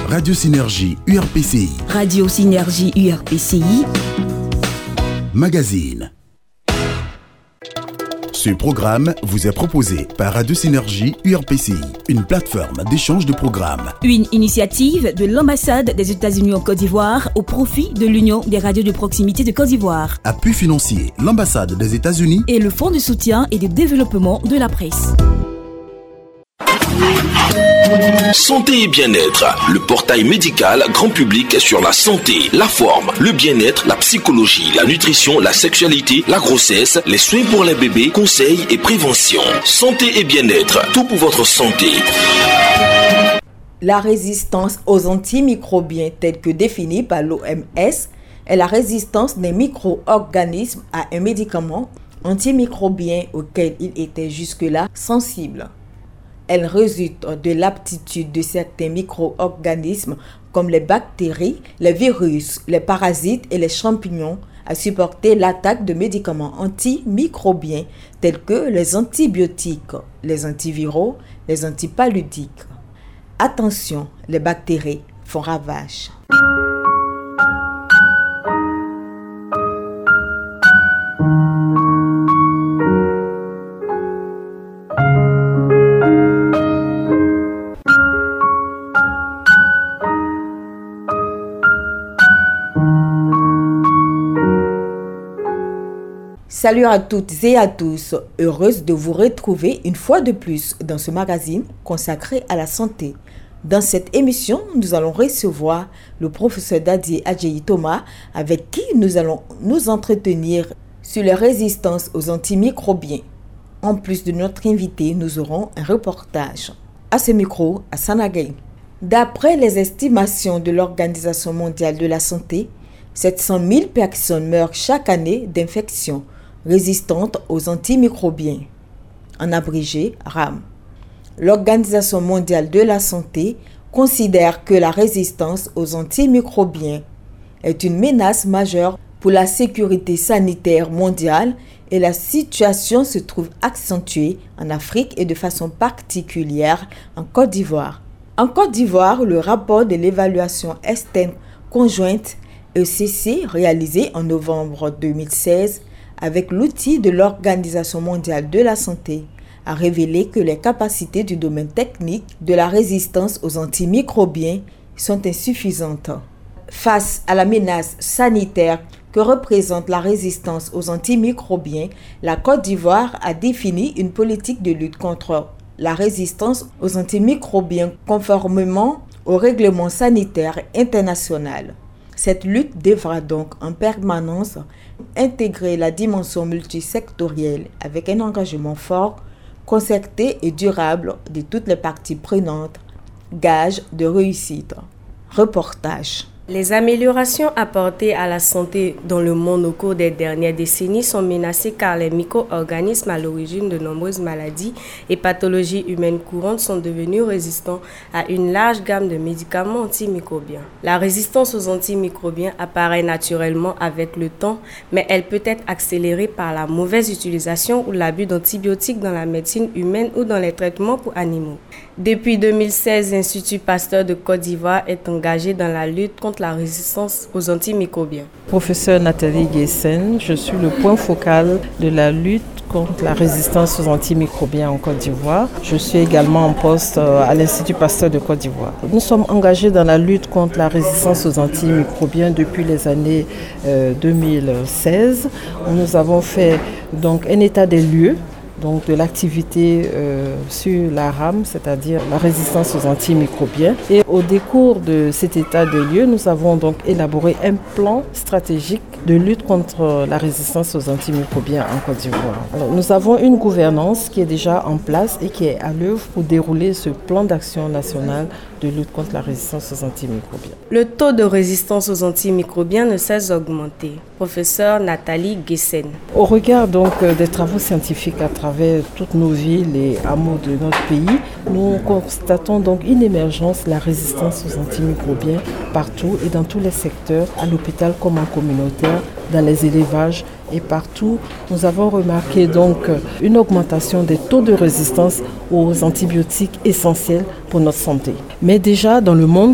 Radio Synergie URPCI. Radio Synergie URPCI. Magazine. Ce programme vous est proposé par Radio Synergie URPCI, une plateforme d'échange de programmes. Une initiative de l'ambassade des États-Unis en Côte d'Ivoire au profit de l'Union des radios de proximité de Côte d'Ivoire. Appui financier, l'ambassade des États-Unis et le Fonds de soutien et de développement de la presse. Santé et bien-être, le portail médical grand public sur la santé, la forme, le bien-être, la psychologie, la nutrition, la sexualité, la grossesse, les soins pour les bébés, conseils et prévention. Santé et bien-être, tout pour votre santé. La résistance aux antimicrobiens telle que définie par l'OMS est la résistance des micro-organismes à un médicament antimicrobien auquel ils étaient jusque-là sensibles. Elle résulte de l'aptitude de certains micro-organismes comme les bactéries, les virus, les parasites et les champignons à supporter l'attaque de médicaments antimicrobiens tels que les antibiotiques, les antiviraux, les antipaludiques. Attention, les bactéries font ravage. Salut à toutes et à tous, heureuse de vous retrouver une fois de plus dans ce magazine consacré à la santé. Dans cette émission, nous allons recevoir le professeur Dadié Adjeyi Thomas avec qui nous allons nous entretenir sur les résistances aux antimicrobiens. En plus de notre invité, nous aurons un reportage. À ce micro, à Sanagaye. D'après les estimations de l'Organisation mondiale de la santé, 700 000 personnes meurent chaque année d'infections résistantes aux antimicrobiens, en abrégé RAM. L'Organisation mondiale de la santé considère que la résistance aux antimicrobiens est une menace majeure pour la sécurité sanitaire mondiale et la situation se trouve accentuée en Afrique et de façon particulière en Côte d'Ivoire. En Côte d'Ivoire, le rapport de l'évaluation externe conjointe ECC réalisé en novembre 2016 avec l'outil de l'Organisation mondiale de la santé a révélé que les capacités du domaine technique de la résistance aux antimicrobiens sont insuffisantes. Face à la menace sanitaire que représente la résistance aux antimicrobiens, la Côte d'Ivoire a défini une politique de lutte contre la résistance aux antimicrobiens conformément au règlement sanitaire international. Cette lutte devra donc en permanence intégrer la dimension multisectorielle avec un engagement fort, concerté et durable de toutes les parties prenantes, gage de réussite. Reportage. Les améliorations apportées à la santé dans le monde au cours des dernières décennies sont menacées car les micro-organismes à l'origine de nombreuses maladies et pathologies humaines courantes sont devenus résistants à une large gamme de médicaments antimicrobiens. La résistance aux antimicrobiens apparaît naturellement avec le temps, mais elle peut être accélérée par la mauvaise utilisation ou l'abus d'antibiotiques dans la médecine humaine ou dans les traitements pour animaux. Depuis 2016, l'Institut Pasteur de Côte d'Ivoire est engagé dans la lutte contre la résistance aux antimicrobiens. Professeur Nathalie Guessen, je suis le point focal de la lutte contre la résistance aux antimicrobiens en Côte d'Ivoire. Je suis également en poste à l'Institut Pasteur de Côte d'Ivoire. Nous sommes engagés dans la lutte contre la résistance aux antimicrobiens depuis les années 2016. Nous avons fait donc un état des lieux donc de l'activité sur la RAM, c'est-à-dire la résistance aux antimicrobiens. Et au décours de cet état de lieu, nous avons donc élaboré un plan stratégique de lutte contre la résistance aux antimicrobiens en Côte d'Ivoire. Alors, nous avons une gouvernance qui est déjà en place et qui est à l'œuvre pour dérouler ce plan d'action national de lutte contre la résistance aux antimicrobiens. Le taux de résistance aux antimicrobiens ne cesse d'augmenter. Professeur Nathalie Guessen. Au regard donc des travaux scientifiques à travers toutes nos villes et hameaux de notre pays, nous constatons donc une émergence de la résistance aux antimicrobiens partout et dans tous les secteurs, à l'hôpital comme en communautaire, dans les élevages et partout. Nous avons remarqué donc une augmentation des taux de résistance aux antibiotiques essentiels pour notre santé. Mais déjà dans le monde,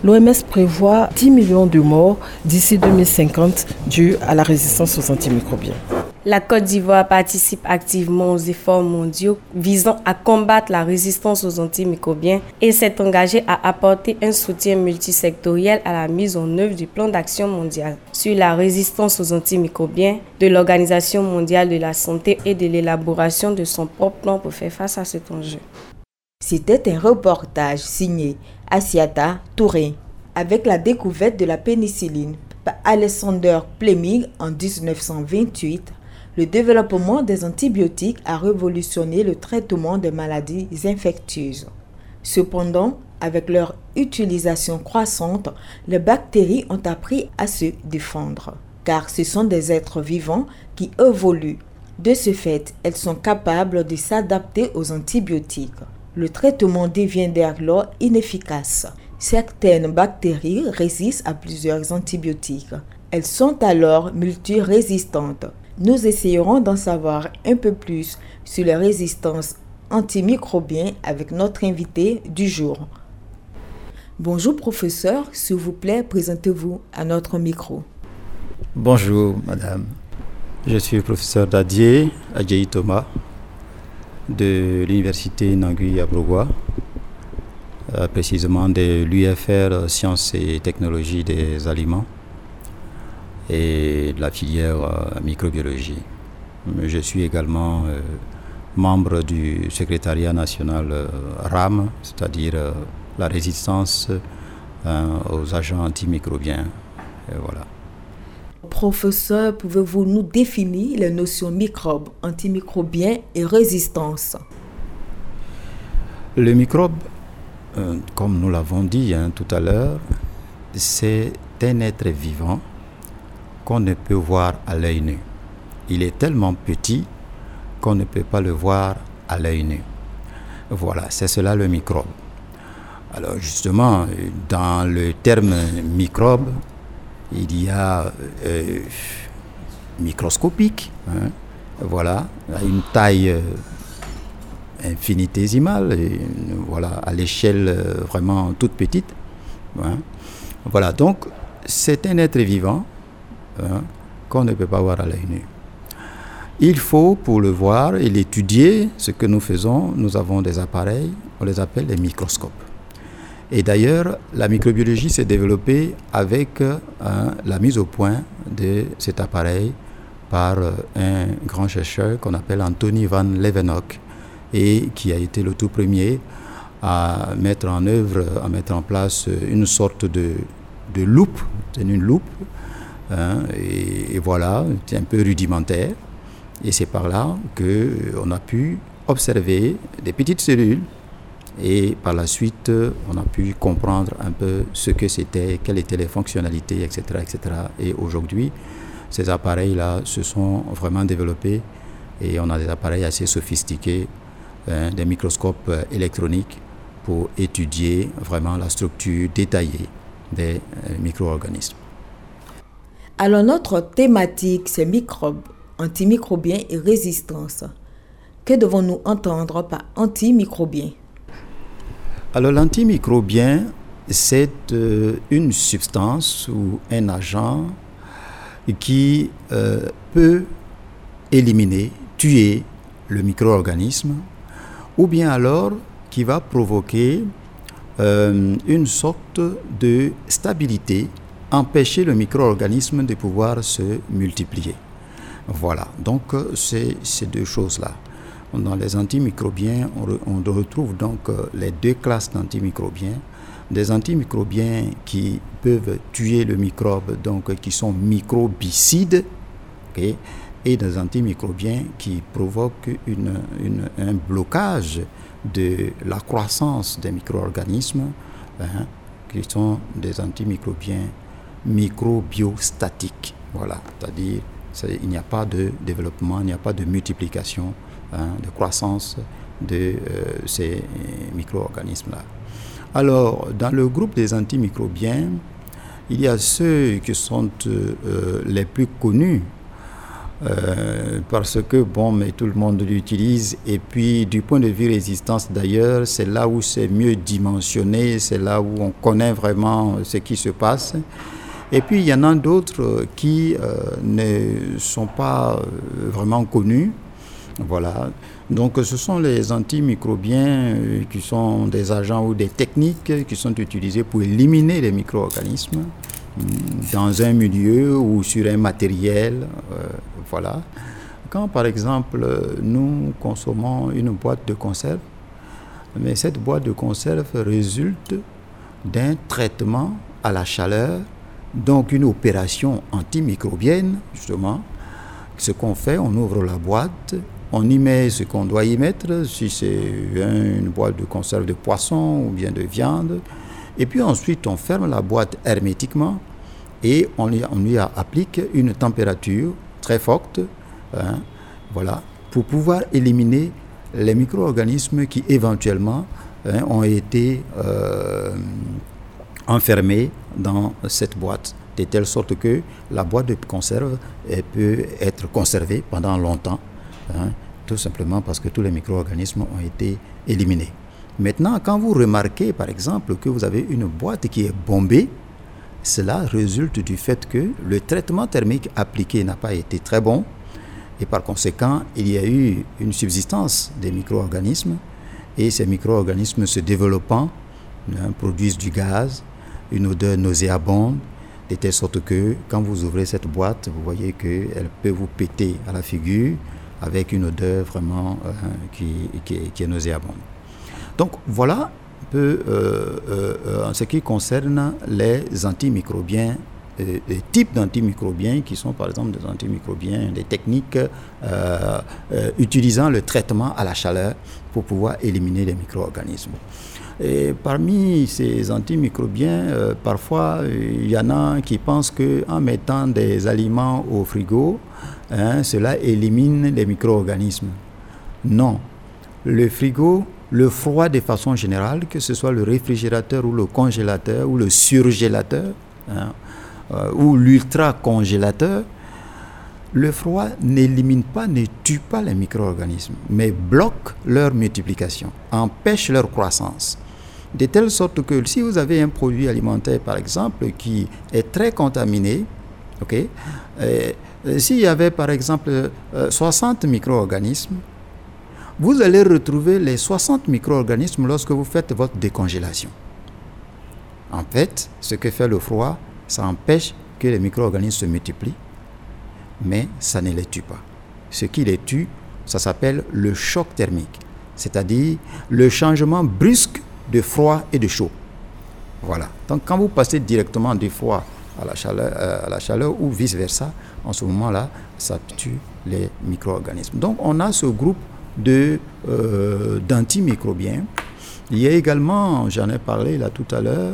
L'OMS prévoit 10 millions de morts d'ici 2050 dues à la résistance aux antimicrobiens. La Côte d'Ivoire participe activement aux efforts mondiaux visant à combattre la résistance aux antimicrobiens et s'est engagée à apporter un soutien multisectoriel à la mise en œuvre du plan d'action mondial sur la résistance aux antimicrobiens de l'Organisation mondiale de la santé et de l'élaboration de son propre plan pour faire face à cet enjeu. C'était un reportage signé Assiata Touré avec la découverte de la pénicilline par Alexander Fleming en 1928. Le développement des antibiotiques a révolutionné le traitement des maladies infectieuses. Cependant, avec leur utilisation croissante, les bactéries ont appris à se défendre, car ce sont des êtres vivants qui évoluent. De ce fait, elles sont capables de s'adapter aux antibiotiques. Le traitement devient dès lors inefficace. Certaines bactéries résistent à plusieurs antibiotiques. Elles sont alors multirésistantes. Nous essayerons d'en savoir un peu plus sur les résistances antimicrobiennes avec notre invité du jour. Bonjour professeur, s'il vous plaît, présentez-vous à notre micro. Bonjour madame, je suis le professeur Adjei Thomas de l'université Nangui à Brogoua, précisément de l'UFR Sciences et Technologies des Aliments et de la filière microbiologie. Je suis également membre du secrétariat national RAM, c'est-à-dire la résistance aux agents antimicrobiens. Et voilà. Professeur, pouvez-vous nous définir les notions microbes, antimicrobiens et résistance? Le microbe, comme nous l'avons dit tout à l'heure, c'est un être vivant qu'on ne peut voir à l'œil nu. Il est tellement petit qu'on ne peut pas le voir à l'œil nu. Voilà, c'est cela le microbe. Alors justement, dans le terme microbe, il y a microscopique, voilà, à une taille infinitésimale, voilà, à l'échelle vraiment toute petite. Voilà, donc c'est un être vivant qu'on ne peut pas voir à l'œil nu. Il faut, pour le voir et l'étudier, ce que nous faisons, nous avons des appareils, on les appelle les microscopes. Et d'ailleurs, la microbiologie s'est développée avec la mise au point de cet appareil par un grand chercheur qu'on appelle Anthony van Leeuwenhoek et qui a été le tout premier à mettre en place une sorte de loupe, c'est une loupe, et voilà, c'est un peu rudimentaire. Et c'est par là qu'on a pu observer des petites cellules. Et par la suite, on a pu comprendre un peu ce que c'était, quelles étaient les fonctionnalités, etc., etc. Et aujourd'hui, ces appareils-là se sont vraiment développés et on a des appareils assez sophistiqués, des microscopes électroniques pour étudier vraiment la structure détaillée des micro-organismes. Alors notre thématique, c'est microbes, antimicrobiens et résistance. Que devons-nous entendre par antimicrobien? Alors l'antimicrobien, c'est une substance ou un agent qui peut éliminer, tuer le micro-organisme ou bien alors qui va provoquer une sorte de stabilité, empêcher le micro-organisme de pouvoir se multiplier. Voilà, donc c'est ces deux choses-là. Dans les antimicrobiens, on retrouve donc les deux classes d'antimicrobiens. Des antimicrobiens qui peuvent tuer le microbe, donc qui sont microbicides, okay, et des antimicrobiens qui provoquent un blocage de la croissance des micro-organismes, qui sont des antimicrobiens microbiostatiques. Voilà, c'est-à-dire il n'y a pas de développement, il n'y a pas de multiplication, de croissance de ces micro-organismes-là. Alors, dans le groupe des antimicrobiens, il y a ceux qui sont les plus connus, parce que mais tout le monde l'utilise, et puis du point de vue résistance d'ailleurs, c'est là où c'est mieux dimensionné, c'est là où on connaît vraiment ce qui se passe. Et puis il y en a d'autres qui ne sont pas vraiment connus. Voilà. Donc ce sont les antimicrobiens qui sont des agents ou des techniques qui sont utilisées pour éliminer les micro-organismes dans un milieu ou sur un matériel. Voilà. Quand par exemple nous consommons une boîte de conserve, mais cette boîte de conserve résulte d'un traitement à la chaleur, donc une opération antimicrobienne justement. Ce qu'on fait, on ouvre la boîte, on y met ce qu'on doit y mettre, si c'est une boîte de conserve de poisson ou bien de viande, et puis ensuite on ferme la boîte hermétiquement et on lui applique une température très forte, voilà, pour pouvoir éliminer les micro-organismes qui éventuellement ont été enfermés dans cette boîte, de telle sorte que la boîte de conserve peut être conservée pendant longtemps, tout simplement parce que tous les micro-organismes ont été éliminés. Maintenant, quand vous remarquez par exemple que vous avez une boîte qui est bombée, cela résulte du fait que le traitement thermique appliqué n'a pas été très bon, et par conséquent, il y a eu une subsistance des micro-organismes, et ces micro-organismes se développant produisent du gaz, une odeur nauséabonde, de telle sorte que quand vous ouvrez cette boîte, vous voyez qu'elle peut vous péter à la figure avec une odeur vraiment qui est nauséabonde. Donc voilà un peu en ce qui concerne les antimicrobiens, les types d'antimicrobiens qui sont par exemple des antimicrobiens, des techniques utilisant le traitement à la chaleur pour pouvoir éliminer les micro-organismes. Et parmi ces antimicrobiens, parfois il y en a qui pensent qu'en mettant des aliments au frigo, cela élimine les micro-organismes. Non. Le frigo, le froid de façon générale, que ce soit le réfrigérateur ou le congélateur ou le surgélateur ou l'ultra-congélateur, le froid n'élimine pas, ne tue pas les micro-organismes, mais bloque leur multiplication, empêche leur croissance. De telle sorte que si vous avez un produit alimentaire, par exemple, qui est très contaminé, s'il y avait par exemple 60 micro-organismes, vous allez retrouver les 60 micro-organismes lorsque vous faites votre décongélation. En fait, ce que fait le froid, ça empêche que les micro-organismes se multiplient, mais ça ne les tue pas. Ce qui les tue, ça s'appelle le choc thermique, c'est-à-dire le changement brusque de froid et de chaud. Voilà. Donc quand vous passez directement du froid à la chaleur ou vice-versa, en ce moment-là, ça tue les micro-organismes. Donc on a ce groupe d'antimicrobiens. Il y a également, j'en ai parlé là tout à l'heure,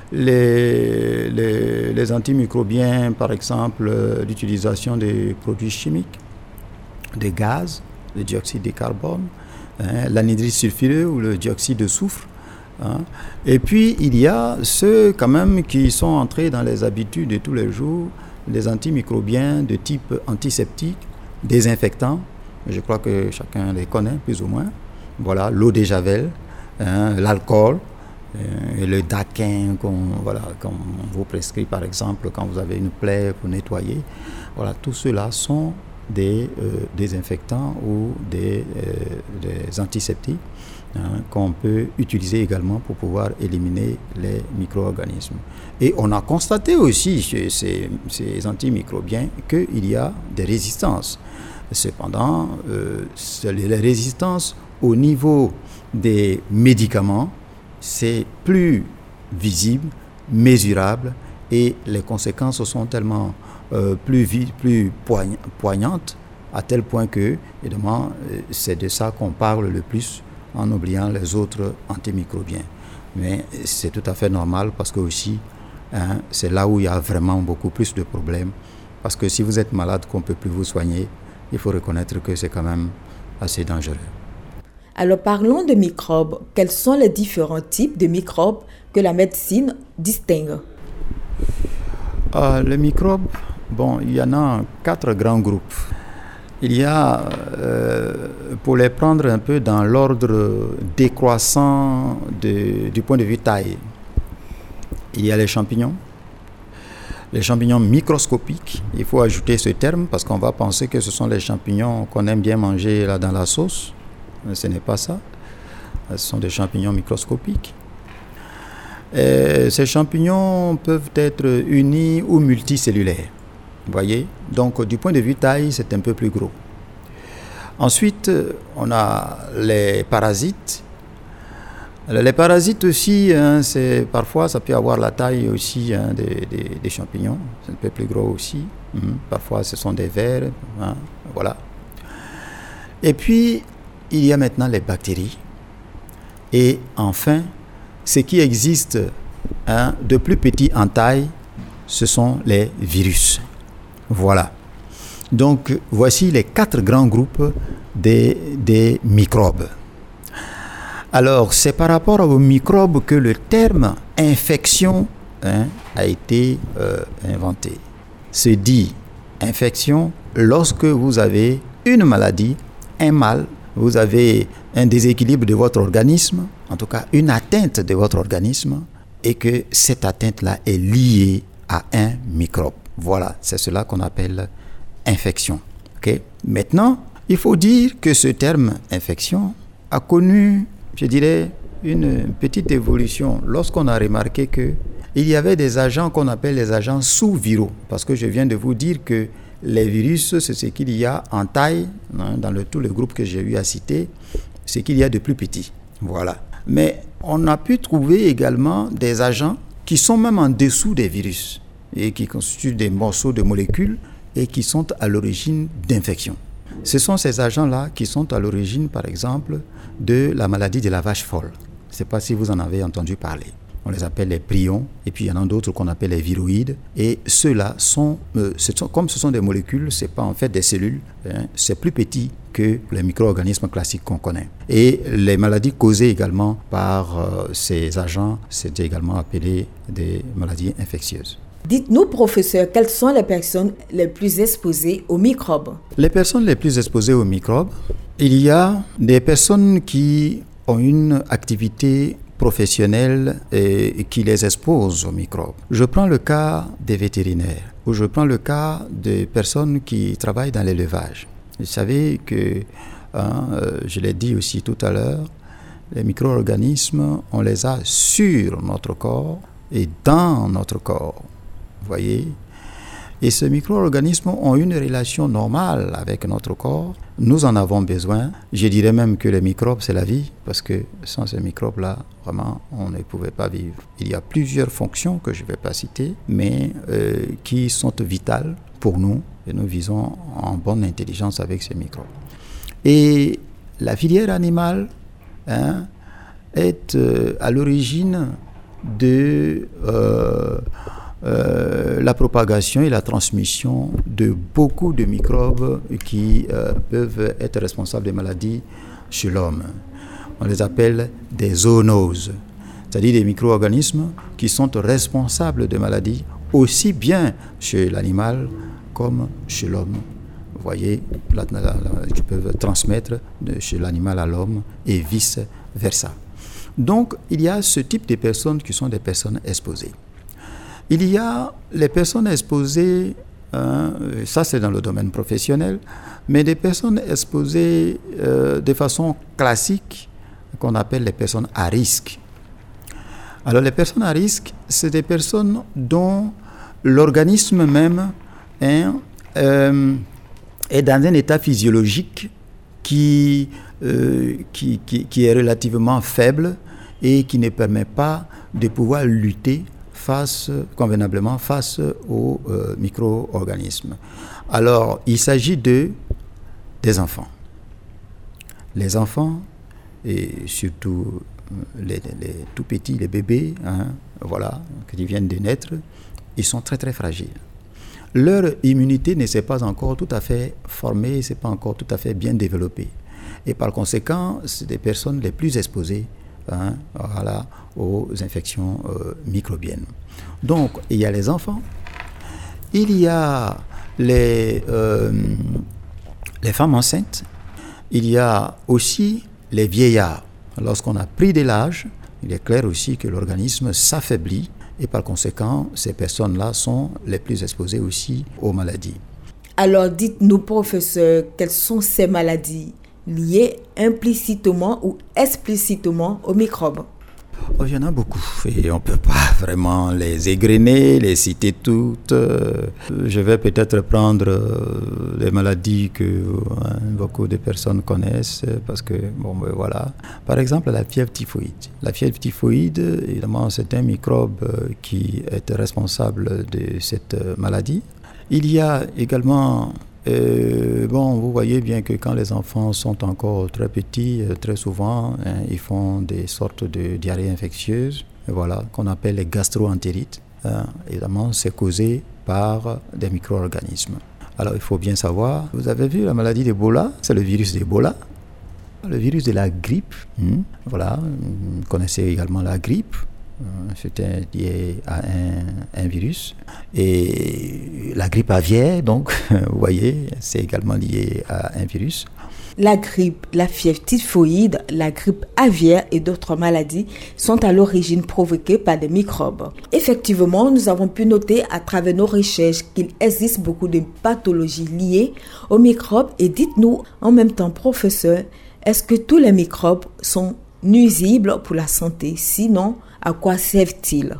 les antimicrobiens, par exemple, l'utilisation des produits chimiques, des gaz, le dioxyde de carbone, l'anhydride sulfureux ou le dioxyde de soufre. Et puis, il y a ceux quand même qui sont entrés dans les habitudes de tous les jours, les antimicrobiens de type antiseptique, désinfectants. Je crois que chacun les connaît plus ou moins. Voilà, l'eau de javel, l'alcool, et le daquin qu'on vous prescrit par exemple quand vous avez une plaie pour nettoyer. Voilà, tout cela sont des désinfectants ou des antiseptiques qu'on peut utiliser également pour pouvoir éliminer les micro-organismes. Et on a constaté aussi chez ces antimicrobiens qu'il y a des résistances. Cependant, les résistances au niveau des médicaments, c'est plus visible, mesurable, et les conséquences sont tellement plus poignantes, à tel point que, évidemment, c'est de ça qu'on parle le plus en oubliant les autres antimicrobiens. Mais c'est tout à fait normal parce que aussi, c'est là où il y a vraiment beaucoup plus de problèmes. Parce que si vous êtes malade, qu'on ne peut plus vous soigner, il faut reconnaître que c'est quand même assez dangereux. Alors parlons de microbes. Quels sont les différents types de microbes que la médecine distingue? Les microbes, il y en a 4 grands groupes. il y a, pour les prendre un peu dans l'ordre décroissant du point de vue taille, il y a les champignons microscopiques. Il faut ajouter ce terme parce qu'on va penser que ce sont les champignons qu'on aime bien manger là dans la sauce. Mais ce n'est pas ça. Ce sont des champignons microscopiques. Et ces champignons peuvent être unis ou multicellulaires. Vous voyez? Donc, du point de vue taille, c'est un peu plus gros. Ensuite, on a les parasites. Les parasites aussi, parfois, ça peut avoir la taille aussi des champignons. C'est un peu plus gros aussi. Parfois, ce sont des vers. Voilà. Et puis, il y a maintenant les bactéries. Et enfin, ce qui existe de plus petit en taille, ce sont les virus. Voilà. Donc, voici les 4 grands groupes des microbes. Alors, c'est par rapport aux microbes que le terme infection a été inventé. Se dit infection lorsque vous avez une maladie, un mal, vous avez un déséquilibre de votre organisme, en tout cas une atteinte de votre organisme, et que cette atteinte-là est liée à un microbe. Voilà, c'est cela qu'on appelle infection. Okay? Maintenant, il faut dire que ce terme infection a connu, je dirais, une petite évolution lorsqu'on a remarqué qu'il y avait des agents qu'on appelle les agents sous-viraux. Parce que je viens de vous dire que les virus, c'est ce qu'il y a en taille, dans tous les groupes que j'ai eu à citer, ce qu'il y a de plus petit. Voilà. Mais on a pu trouver également des agents qui sont même en dessous des virus et qui constituent des morceaux de molécules et qui sont à l'origine d'infections. Ce sont ces agents-là qui sont à l'origine, par exemple, de la maladie de la vache folle. Je ne sais pas si vous en avez entendu parler. On les appelle les prions, et puis il y en a d'autres qu'on appelle les viroïdes. Et ceux-là comme ce sont des molécules, ce n'est pas en fait des cellules, c'est plus petit que les micro-organismes classiques qu'on connaît. Et les maladies causées également par ces agents, c'est également appelé des maladies infectieuses. Dites-nous, professeur, quelles sont les personnes les plus exposées aux microbes? Les personnes les plus exposées aux microbes, il y a des personnes qui ont une activité professionnelle et qui les expose aux microbes. Je prends le cas des vétérinaires ou je prends le cas des personnes qui travaillent dans l'élevage. Vous savez que, je l'ai dit aussi tout à l'heure, les micro-organismes, on les a sur notre corps et dans notre corps. Vous voyez? Et ces micro-organismes ont une relation normale avec notre corps. Nous en avons besoin. Je dirais même que les microbes, c'est la vie, parce que sans ces microbes-là, vraiment, on ne pouvait pas vivre. Il y a plusieurs fonctions que je ne vais pas citer, mais qui sont vitales pour nous, et nous vivons en bonne intelligence avec ces microbes. Et la filière animale est à l'origine de la propagation et la transmission de beaucoup de microbes qui peuvent être responsables des maladies chez l'homme. On les appelle des zoonoses, c'est-à-dire des micro-organismes qui sont responsables de maladies aussi bien chez l'animal comme chez l'homme. Vous voyez, qui peuvent transmettre de chez l'animal à l'homme et vice-versa. Donc, il y a ce type de personnes qui sont des personnes exposées. Il y a les personnes exposées, ça c'est dans le domaine professionnel, mais des personnes exposées de façon classique, qu'on appelle les personnes à risque. Alors les personnes à risque, c'est des personnes dont l'organisme même est dans un état physiologique qui est relativement faible et qui ne permet pas de pouvoir lutter convenablement face aux micro-organismes. Alors, il s'agit des enfants. Les enfants, et surtout les tout petits, les bébés, voilà, qui viennent de naître, ils sont très très fragiles. Leur immunité ne s'est pas encore tout à fait formée, ne s'est pas encore tout à fait bien développée. Et par conséquent, c'est des personnes les plus exposées voilà, aux infections microbiennes. Donc, il y a les enfants, il y a les les femmes enceintes. Il y a aussi les vieillards. Lorsqu'on a pris de l'âge, il est clair aussi que l'organisme s'affaiblit et par conséquent, ces personnes-là sont les plus exposées aussi aux maladies. Alors dites-nous, professeur, quelles sont ces maladies liées implicitement ou explicitement aux microbes? Il y en a beaucoup et on ne peut pas vraiment les égrener, les citer toutes. Je vais peut-être prendre les maladies que beaucoup de personnes connaissent parce que, voilà. Par exemple, la fièvre typhoïde. La fièvre typhoïde, évidemment, c'est un microbe qui est responsable de cette maladie. Il y a également... vous voyez bien que quand les enfants sont encore très petits, très souvent, ils font des sortes de diarrhées infectieuses, voilà, qu'on appelle les gastro-entérites. Évidemment, c'est causé par des micro-organismes. Alors, il faut bien savoir, vous avez vu la maladie d'Ebola, c'est le virus d'Ebola, le virus de la grippe. Voilà, vous connaissez également la grippe. C'était lié à un virus. Et la grippe aviaire, donc, vous voyez, c'est également lié à un virus. La grippe, la fièvre typhoïde, la grippe aviaire et d'autres maladies sont à l'origine provoquées par des microbes. Effectivement, nous avons pu noter à travers nos recherches qu'il existe beaucoup de pathologies liées aux microbes. Et dites-nous en même temps, professeur, est-ce que tous les microbes sont nuisibles pour la santé? Sinon, à quoi servent-ils?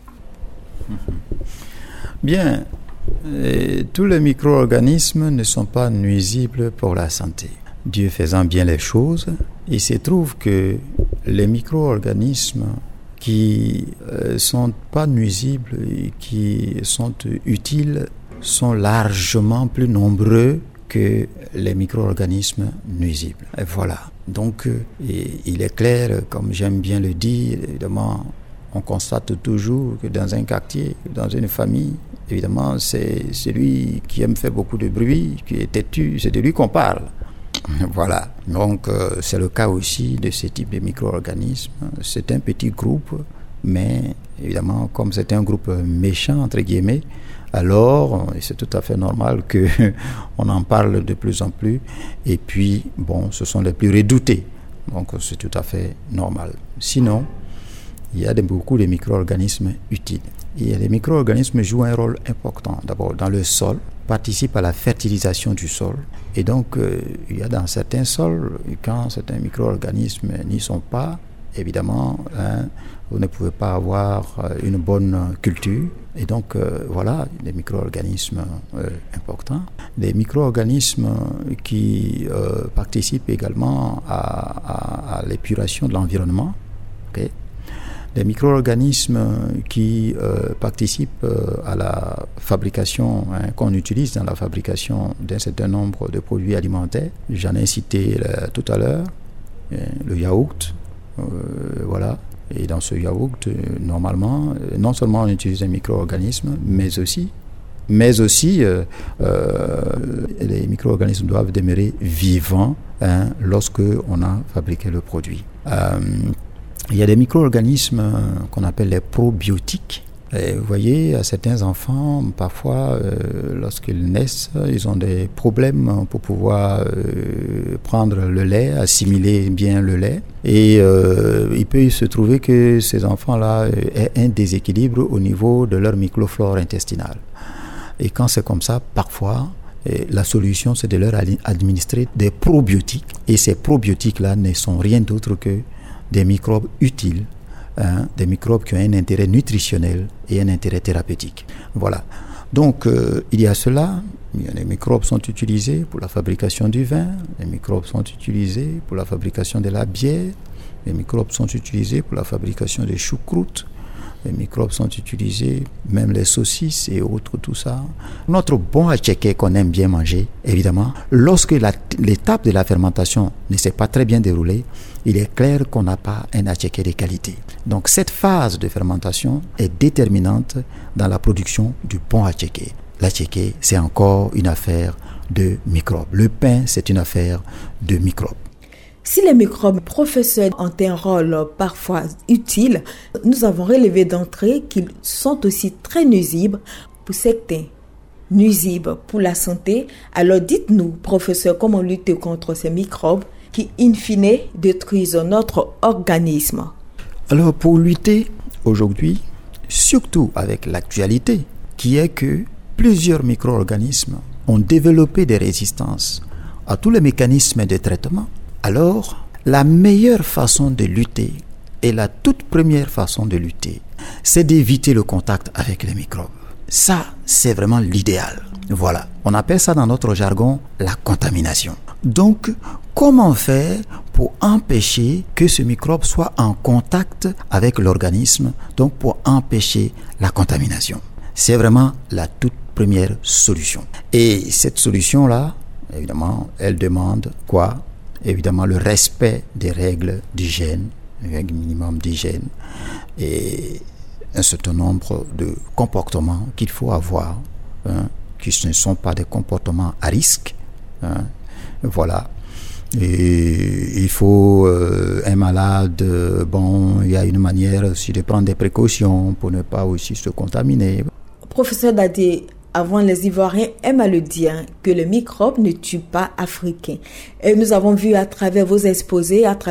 Bien, tous les micro-organismes ne sont pas nuisibles pour la santé. Dieu faisant bien les choses, il se trouve que les micro-organismes qui sont pas nuisibles et qui sont utiles sont largement plus nombreux que les micro-organismes nuisibles. Et voilà. Donc, il est clair, comme j'aime bien le dire, évidemment, on constate toujours que dans un quartier, dans une famille, évidemment, c'est celui qui aime faire beaucoup de bruit, qui est têtu, c'est de lui qu'on parle. Voilà. Donc, c'est le cas aussi de ce type de micro-organismes. C'est un petit groupe, mais évidemment, comme c'est un groupe méchant, entre guillemets, alors c'est tout à fait normal qu'on en parle de plus en plus. Et puis, ce sont les plus redoutés. Donc, c'est tout à fait normal. Sinon, il y a beaucoup de micro-organismes utiles. Et les micro-organismes jouent un rôle important. D'abord, dans le sol, participent à la fertilisation du sol. Et donc, il y a dans certains sols, quand certains micro-organismes n'y sont pas, évidemment, vous ne pouvez pas avoir une bonne culture. Et donc, voilà, des micro-organismes importants. Des micro-organismes qui participent également à l'épuration de l'environnement. Okay. Des micro-organismes qui participent à la fabrication, qu'on utilise dans la fabrication d'un certain nombre de produits alimentaires. J'en ai cité tout à l'heure, le yaourt, voilà. Et dans ce yaourt, normalement, non seulement on utilise un micro-organisme, mais aussi les micro-organismes doivent demeurer vivants lorsque on a fabriqué le produit. Il y a des micro-organismes qu'on appelle les probiotiques. Et vous voyez, certains enfants, parfois, lorsqu'ils naissent, ils ont des problèmes pour pouvoir prendre le lait, assimiler bien le lait. Et il peut se trouver que ces enfants-là aient un déséquilibre au niveau de leur microflore intestinale. Et quand c'est comme ça, parfois, la solution, c'est de leur administrer des probiotiques. Et ces probiotiques-là ne sont rien d'autre que des microbes utiles, des microbes qui ont un intérêt nutritionnel et un intérêt thérapeutique. Voilà. Donc, il y a cela. Les microbes sont utilisés pour la fabrication du vin, les microbes sont utilisés pour la fabrication de la bière, les microbes sont utilisés pour la fabrication des choucroutes, les microbes sont utilisés, même les saucisses et autres, tout ça. Notre bon attiéké qu'on aime bien manger, évidemment, lorsque l'étape de la fermentation ne s'est pas très bien déroulée, il est clair qu'on n'a pas un attiéké de qualité. Donc cette phase de fermentation est déterminante dans la production du bon attiéké. L'attiéké, c'est encore une affaire de microbes. Le pain, c'est une affaire de microbes. Si les microbes, professeurs, ont un rôle parfois utile, nous avons relevé d'entrée qu'ils sont aussi très nuisibles pour certains. nuisibles pour la santé. Alors dites-nous, professeur, comment lutter contre ces microbes qui, in fine, détruisent notre organisme? Alors pour lutter aujourd'hui, surtout avec l'actualité, qui est que plusieurs micro-organismes ont développé des résistances à tous les mécanismes de traitement, alors la meilleure façon de lutter et la toute première façon de lutter, c'est d'éviter le contact avec les microbes. Ça, c'est vraiment l'idéal. Voilà, on appelle ça dans notre jargon la contamination. Donc, comment faire pour empêcher que ce microbe soit en contact avec l'organisme, donc pour empêcher la contamination? C'est vraiment la toute première solution. Et cette solution-là, évidemment, elle demande quoi? Évidemment, le respect des règles d'hygiène, un minimum d'hygiène, et un certain nombre de comportements qu'il faut avoir, qui ne sont pas des comportements à risque. Voilà. Et il faut un malade, il y a une manière aussi de prendre des précautions pour ne pas aussi se contaminer. Professeur Dadé, avant, les Ivoiriens aiment à le dire que le microbe ne tue pas africain. Et nous avons vu à travers vos exposés, à travers